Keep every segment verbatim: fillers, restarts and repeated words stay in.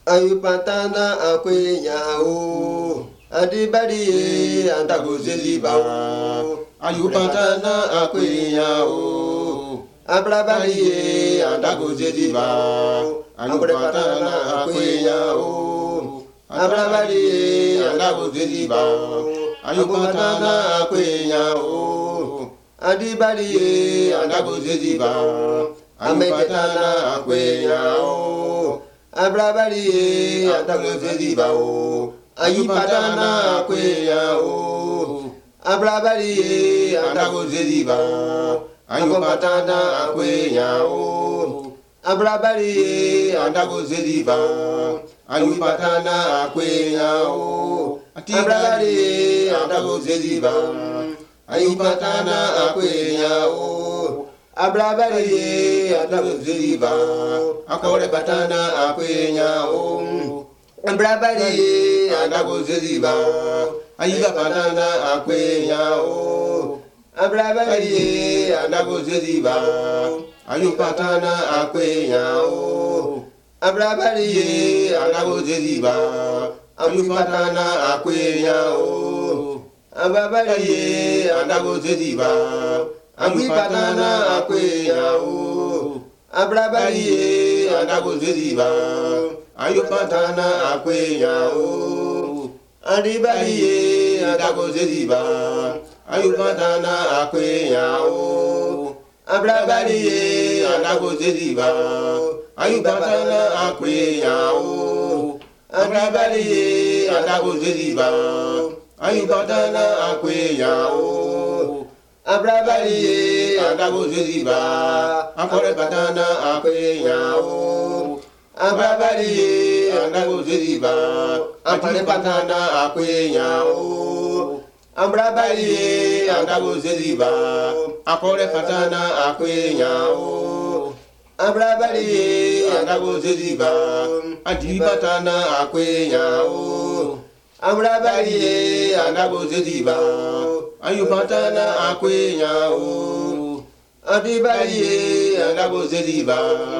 Ayupatana akweyao adibari antagoziba ayupatana akweyao abrabari antagoziba ayupatana akweyao abrabari antagoziba ayupatana akweyao adibari antagoziba ayupatana akweyao Abrabari antagoziba o ayupatana akwea o Abrabari antagoziba ayupatana akwea o Abrabari antagoziba ayupatana akwea o Abrabari antagoziba ayupatana akwea o Abrabari antagoziba akore patana akwenya o Abrabari antagoziba ayiba patana akwenya o Abrabari antagoziba ayupatana akwenya o Abrabari antagoziba ayupatana akwenya o Abrabari antagoziba ayupatana akwenya o Abrabari antagoziba ayupatana akwenya o Adibari antagoziba ayupatana akwenya o Abrabari antagoziba ayupatana akwenya o Adibari antagoziba ayupatana akwenya o Abrabari antagoziba akore patana akwenya o Abrabari antagoziba akore patana akwenya o Abrabari antagoziba akore patana akwenya o Abrabari antagoziba antipatana akwenya o Abrabari antagoziba ayupatana akwenya o Adibari antagoziba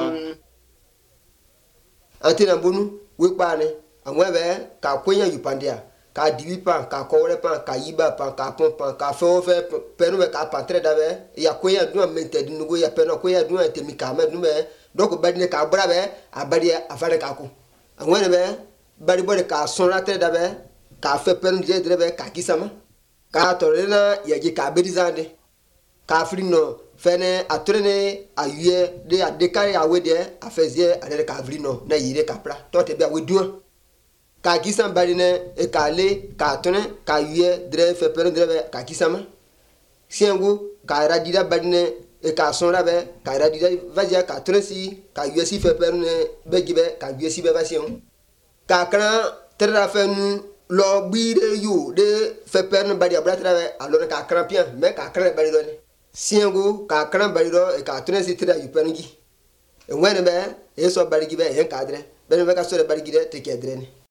Atina bunu wekpane amwebe ka kwenya yupandia ka divipa ka kore pa ka yiba pa ka pompa ka fofe penu ka patre dave ya kwenya du mente dinugo ya penu kwenya du ente mi ka me du me donc badine ka brabe abadi afare ka ko amwebe bari bode ka sonate dave ka fe penu je drebe ka kisama ka torena ya ji ka bedizande ka frino fene atrene ayue de adekare awede afezie adere ka vrino na yire kapra tote bia weduan ka kisam barine e ka le ka tone ka yue dre fe pere dre ka kisama siengu ka radida barine e ka sonra be ka radida vazia ka tone si ka yue si fe pere ne begibe ka yue si be vasion ka kran tra fenu lo bire yu de fe pere bari abratra be alors ka kran pian me ka kran bari doni siengu ka kran barido e ka tune si tira yupangi e wene be e so barigi be en kadre be be ka so de barigi de te kedre ni